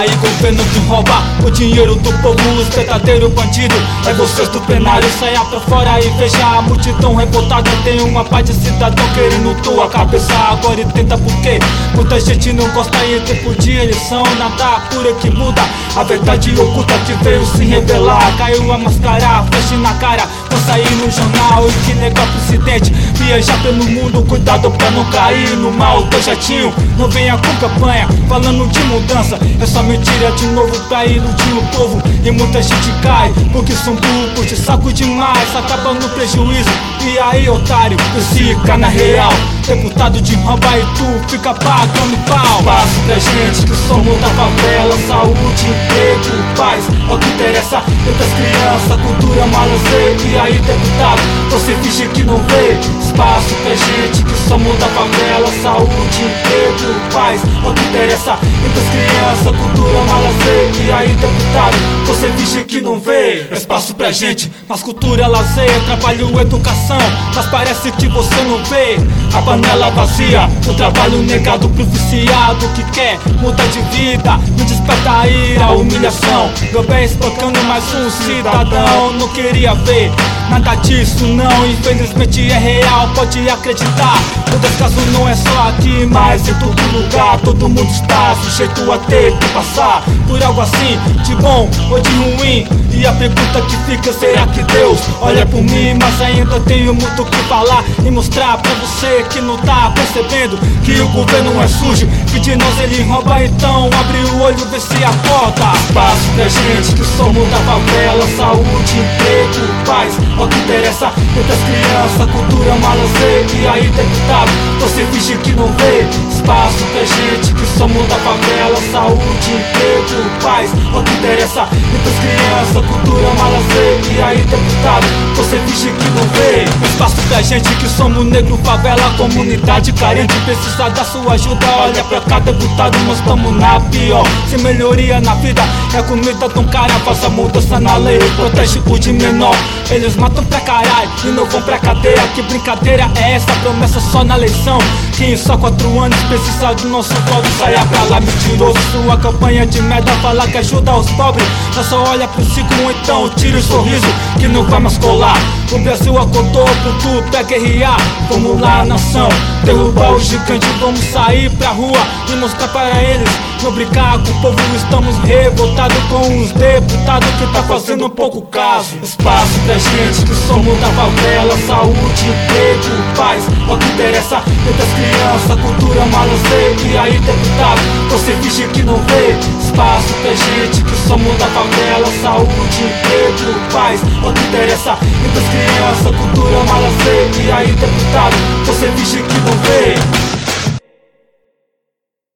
aí, governo que rouba o dinheiro do povo, os verdadeiros bandidos é vocês do plenário. Saia pra fora e veja a multidão revoltada. Tem uma paz de cidadão querendo tua cabeça. Agora e tenta porque muita gente não gosta. E em tempo de eleição nada cura que muda. A verdade oculta que veio se revelar. Caiu a máscara, feche na cara, vou sair no jornal. E que legal presidente, viajar pelo mundo, cuidado pra não cair no mal do jatinho. Não venha com campanha falando de mudança, é só mentira de novo pra iludir o povo. E muita gente cai porque são burros, de saco demais, acaba no prejuízo. E aí, otário, fica na real. Deputado de rouba e tu fica pagando pau. Espaço pra gente que somos da favela, saúde, emprego, paz, é o que interessa. Entre as crianças, cultura, malazeiro. E aí, deputado, você finge que não vê. Espaço pra gente que somos da favela, saúde, emprego, paz, é o que interessa. Entre as crianças, cultura, malazeiro. E aí, deputado, você finge que não vê. Espaço pra gente, mas cultura, lazer, trabalho, educação. Mas parece que você não vê. A panela vazia, o trabalho negado pro viciado que quer mudar de vida. Me desperta a ira, a humilhação. Meu bem espancando mais um cidadão. Não queria ver nada disso não, infelizmente é real, pode acreditar. O descaso não é só aqui, mas em todo lugar. Todo mundo está sujeito a ter que passar por algo assim, de bom ou de ruim. E a pergunta que fica, será que Deus olha por mim? Mas ainda tenho muito o que falar e mostrar pra você que não tá percebendo que o governo é sujo, que de nós ele rouba. Então abre o olho, vê se acorda. Espaço pra gente que somos da favela, saúde, emprego, paz, é o que interessa. Entre as crianças, cultura, malazeiro. E aí, deputado, você finge que não vê. Espaço pra gente que somos da favela, saúde, emprego, paz, é o que interessa. Entre as crianças, cultura, malazeiro. E aí, deputado, você finge que não vê. Espaço pra gente que somos negro, favela, comunidade carente, precisa da sua ajuda. Olha pra cá, deputado, nós estamos na pior. Sem melhoria na vida, é comida tão cara. Faça mudança na lei, protege o de menor. Eles matam pra caralho e não vão pra cadeia. Que brincadeira é essa? Promessa só na eleição. Que em só 4 anos precisa do nosso voto. Saia pra lá, mentiroso. Sua campanha de merda fala que ajuda os pobres. Mas só olha pro ciclo, então tira o sorriso que não vai mais colar. O Brasil acordou pro tu, pega RA. Vamos lá, nação, derrubar o gigante. Vamos sair pra rua e mostrar para eles. Não brincar com o povo, estamos revoltados com os deputados que tá fazendo pouco caso. Espaço pra gente que somos da favela, saúde, emprego, paz, é o que interessa. Entre as crianças, cultura, malazeiro. E aí, deputado, você finge que não vê. Espaço pra gente que somos da favela, saúde, emprego, paz, é o que interessa. Entre as crianças, cultura, malazeiro. E aí, deputado, você finge que não vê.